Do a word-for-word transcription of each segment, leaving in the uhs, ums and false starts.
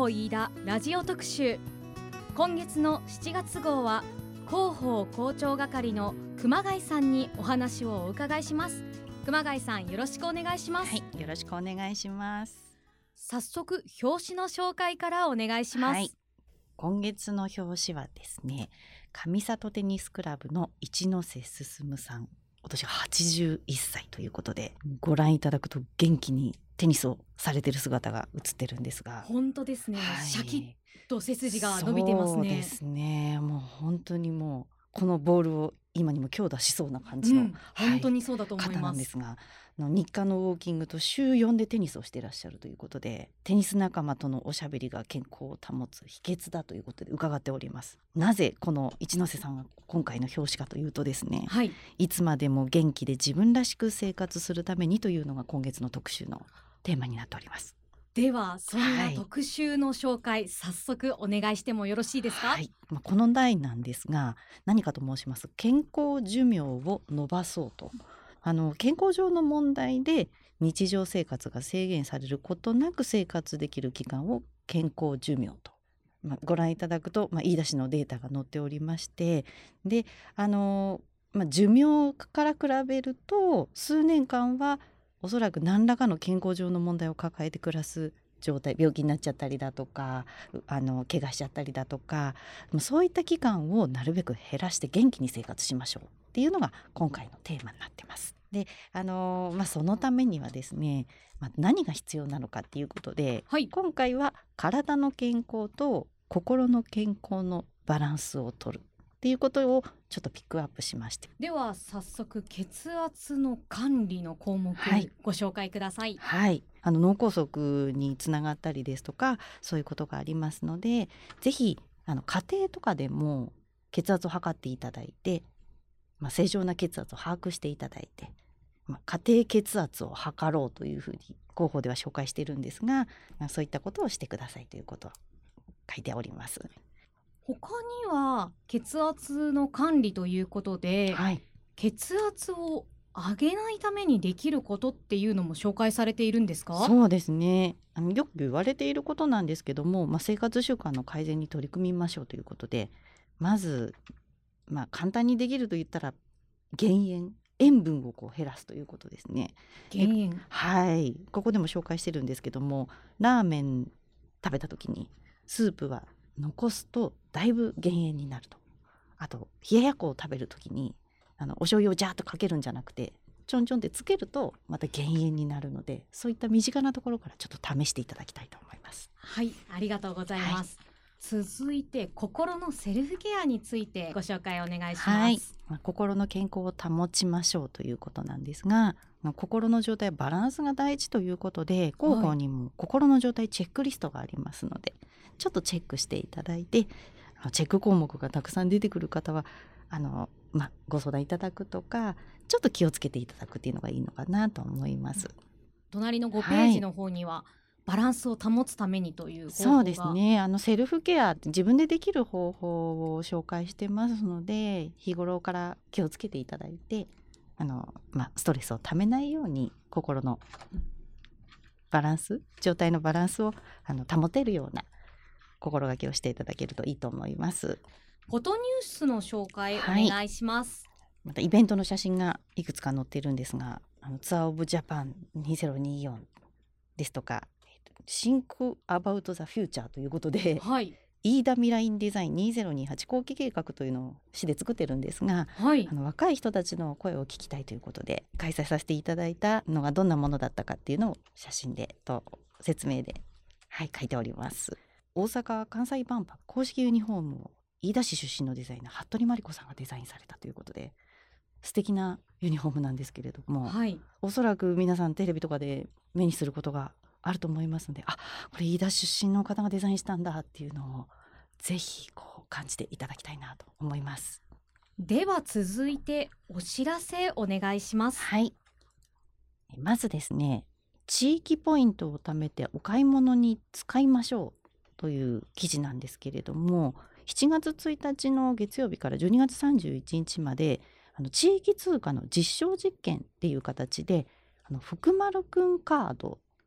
飯田ラジオ特集。今月のしちがつ号は広報広聴係の熊谷さんにお話をお伺いします。熊谷さん、よろしくお願いします。 はい、よろしくお願いします。 早速表紙の紹介からお願いします。はい、 今月の表紙はですね、上里テニスクラブの一ノ瀬進さん、今年はちじゅういっさいということで、ご覧いただくと元気にテニスをされている姿が映ってるんですが、 本当ですね、はい、シャキッと背筋が伸びてますね。 そうですね、もう本当にもうこのボールを今にも強打しそうな感じの、うん、 はい、本当にそうだと思います。 方なんですが、日課のウォーキングと週よんでテニスをしていらっしゃるということで、テニス仲間とのおしゃべりが健康を保つ秘訣だということで伺っております。なぜこの一ノ瀬さんが今回の表紙かというとですね、はい、いつまでも元気で自分らしく生活するためにというのが今月の特集のテーマになっております。 ではそんな特集の紹介、はい、早速お願いしてもよろしいですか。はい、 まあ、この題なんですが、何かと申します健康寿命を伸ばそうと、あの健康上の問題で日常生活が制限されることなく生活できる期間を健康寿命と、まあ、ご覧いただくと、まあ、飯田市のデータが載っておりまして、であの、まあ、寿命から比べると数年間はおそらく何らかの健康上の問題を抱えて暮らす状態、病気になっちゃったりだとか、あの怪我しちゃったりだとか、そういった期間をなるべく減らして元気に生活しましょうっていうのが今回のテーマになってます。で、あのまあ、そのためにはですね、まあ、何が必要なのかっていうことで、はい、今回は体の健康と心の健康のバランスを取るっていうことをちょっとピックアップしまして、 では早速血圧の管理の項目、はい、ご紹介ください。 はい、あの脳梗塞につながったりですとか、そういうことがありますので、ぜひあの家庭とかでも血圧を測っていただいて、まあ、正常な血圧を把握していただいて、まあ、家庭血圧を測ろうというふうに広報では紹介しているんですが、まあ、そういったことをしてくださいということを書いております。 他には血圧の管理ということで、はい、血圧を上げないためにできることっていうのも紹介されているんですか。 そうですね、あのよく言われていることなんですけども、まあ、生活習慣の改善に取り組みましょうということで、まず、まあ、簡単にできると言ったら減塩、塩分をこう減らすということですね。 減塩、 はい、ここでも紹介してるんですけども、ラーメン食べた時にスープは残すとだいぶ減塩になると。あと冷ややっこを食べる時にあのお醤油をジャーッとかけるんじゃなくてちょんちょんってつけるとまた減塩になるので、そういった身近なところからちょっと試していただきたいと思います。 はい、ありがとうございます。はい、続いて心のセルフケアについてご紹介お願いします。はい、 まあ、心の健康を保ちましょうということなんですが、まあ、心の状態バランスが大事ということで、広報にも心の状態チェックリストがありますので、はい、ちょっとチェックしていただいて、チェック項目がたくさん出てくる方はあの、まあ、ご相談いただくとか、ちょっと気をつけていただくっていうのがいいのかなと思います。 隣のごページの方には、はい、バランスを保つためにという方法が。 そうですね、あのセルフケアって自分でできる方法を紹介してますので、日頃から気をつけていただいて、あの、まあ、ストレスをためないように心のバランス、状態のバランスをあの保てるような心がけをしていただけるといいと思います。 フォトニュースの紹介お願いします。はい、 またイベントの写真がいくつか載っているんですが、あのツアーオブジャパンにせんにじゅうよんですとか、Think About the Future ということで、はい、飯田未来インデザインにせんにじゅうはち後期計画というのを市で作ってるんですが、はい、あの若い人たちの声を聞きたいということで開催させていただいたのがどんなものだったかっていうのを写真でと説明で、はい、書いております。大阪・関西万博公式ユニフォームを飯田市出身のデザイナー服部真理子さんがデザインされたということで、素敵なユニフォームなんですけれども、はい、おそらく皆さんテレビとかで目にすることがあると思いますので、あ、これ飯田出身の方がデザインしたんだっていうのをぜひこう感じていただきたいなと思います。 では続いてお知らせお願いします。 はい、まずですね、地域ポイントを貯めてお買い物に使いましょうという記事なんですけれども、しちがつついたちの月曜日からじゅうにがつさんじゅういちにちまで、あの地域通貨の実証実験っていう形で、あの福丸くんカード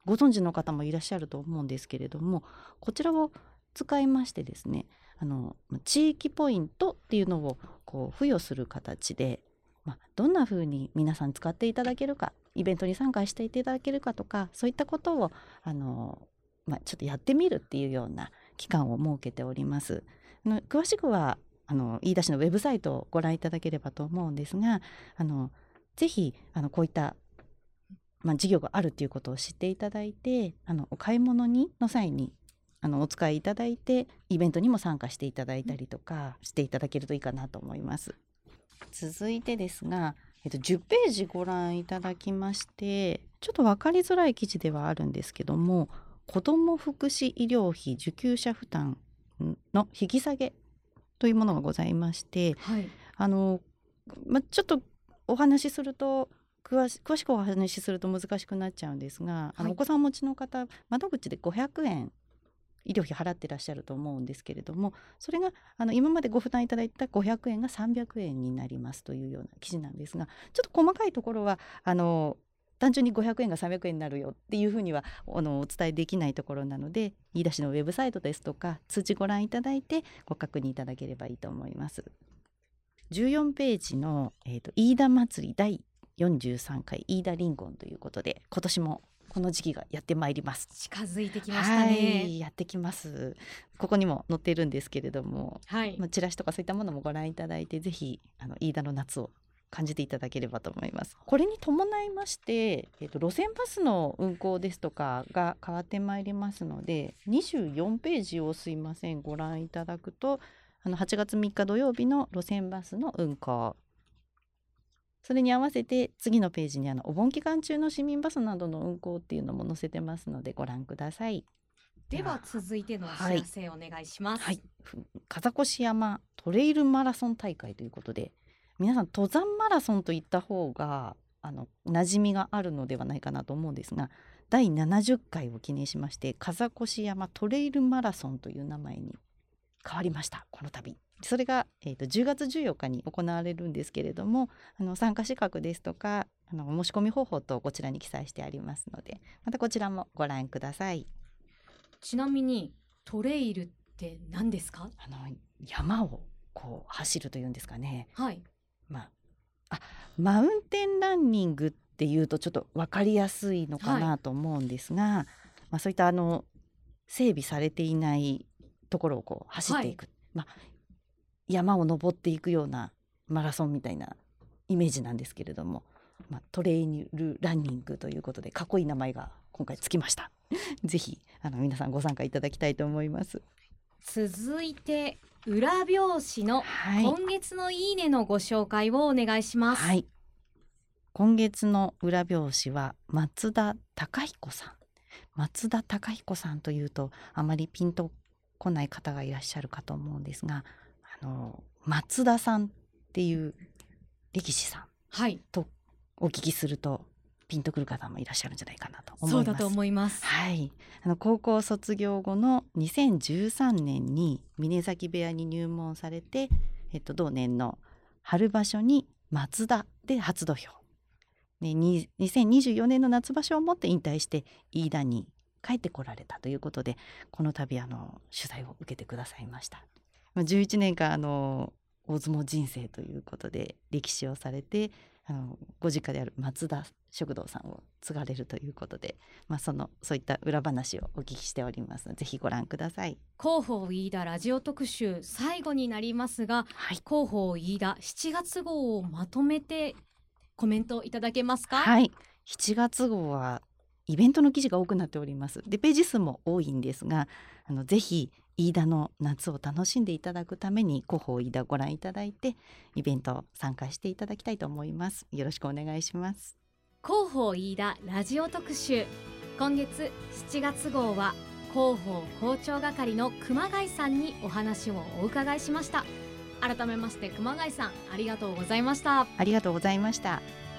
ご存知の方もいらっしゃると思うんですけれども、こちらを使いましてですね、あの地域ポイントっていうのをこう付与する形で、まあ、どんな風に皆さん使っていただけるか、イベントに参加していただけるかとか、そういったことをあの、まあ、ちょっとやってみるっていうような期間を設けております。あの詳しくはあの飯田市のウェブサイトをご覧いただければと思うんですが、あのぜひあのこういった、まあ、事業があるということを知っていただいて、あのお買い物にの際にあのお使いいただいて、イベントにも参加していただいたりとかしていただけるといいかなと思います。続いてですが、えっと、じゅっページご覧いただきまして、ちょっと分かりづらい記事ではあるんですけども、子ども福祉医療費受給者負担の引き下げというものがございまして、 はい、 あのま、ちょっとお話しすると詳し、詳しくお話しすると難しくなっちゃうんですが、はい、あのお子さんお持ちの方、窓口でごひゃくえん医療費払ってらっしゃると思うんですけれども、それがあの今までご負担いただいたごひゃくえんがさんびゃくえんになりますというような記事なんですが、ちょっと細かいところはあの単純にごひゃくえんがさんびゃくえんになるよっていうふうにはあのお伝えできないところなので、飯田市のウェブサイトですとか通知ご覧いただいてご確認いただければいいと思います。じゅうよんページの、えーと、飯田祭りだいよんじゅうさんかい飯田リンゴンということで、今年もこの時期がやってまいります。 近づいてきましたね。 はい、やってきます。ここにも載っているんですけれども、 はい、 まあ、チラシとかそういったものもご覧いただいて、ぜひあの飯田の夏を感じていただければと思います。これに伴いまして、えーと、路線バスの運行ですとかが変わってまいりますので、にじゅうよんページをすいませんご覧いただくと、あのはちがつみっか土曜日の路線バスの運行、それに合わせて次のページにあのお盆期間中の市民バスなどの運行っていうのも載せてますのでご覧ください。 では続いてのお知らせお願いします。 はい、はい、風越山トレイルマラソン大会ということで、皆さん登山マラソンといった方があの馴染みがあるのではないかなと思うんですが、だいななじゅっかいを記念しまして風越山トレイルマラソンという名前に変わりました。この度それが、えーと、じゅうがつじゅうよっかに行われるんですけれども、あの参加資格ですとかあの申し込み方法とこちらに記載してありますので、またこちらもご覧ください。 ちなみにトレイルって何ですか？ あの山をこう走るというんですかね。 はい、 まあ、あマウンテンランニングっていうとちょっと分かりやすいのかなと思うんですが、はい、まあ、そういったあの整備されていないところをこう走っていく、はい、まあ、山を登っていくようなマラソンみたいなイメージなんですけれども、まあ、トレイルランニングということでかっこいい名前が今回つきましたぜひあの皆さんご参加いただきたいと思います。 続いて裏表紙の今月のいいねのご紹介をお願いします。 はい、今月の裏表紙は松田孝彦さん。松田孝彦さんというとあまりピンとこない方がいらっしゃるかと思うんですが、あの松田さんっていう力士さん、はい、とお聞きするとピンとくる方もいらっしゃるんじゃないかなと思います。 そうだと思います。 はい、あの高校卒業後のにせんじゅうさんねんに峰崎部屋に入門されて、えっと、同年の春場所に松田で初土俵、ね、にせんにじゅうよねんの夏場所をもって引退して飯田に帰ってこられたということで、この度あの取材を受けてくださいました。じゅういちねんかんあの大相撲人生ということで歴史をされて、あのご実家である松田食堂さんを継がれるということで、まあ、そのそういった裏話をお聞きしておりますのでぜひご覧ください。 広報飯田ラジオ特集最後になりますが、はい、広報飯田しちがつ号をまとめてコメントいただけますか？ はい、しちがつ号はイベントの記事が多くなっております。でページ数も多いんですが、あのぜひ飯田の夏を楽しんでいただくために広報飯田をご覧いただいてイベント参加していただきたいと思います。よろしくお願いします。 広報飯田ラジオ特集、今月しちがつ号は広報広聴係の熊谷さんにお話をお伺いしました。改めまして熊谷さんありがとうございました。 ありがとうございました。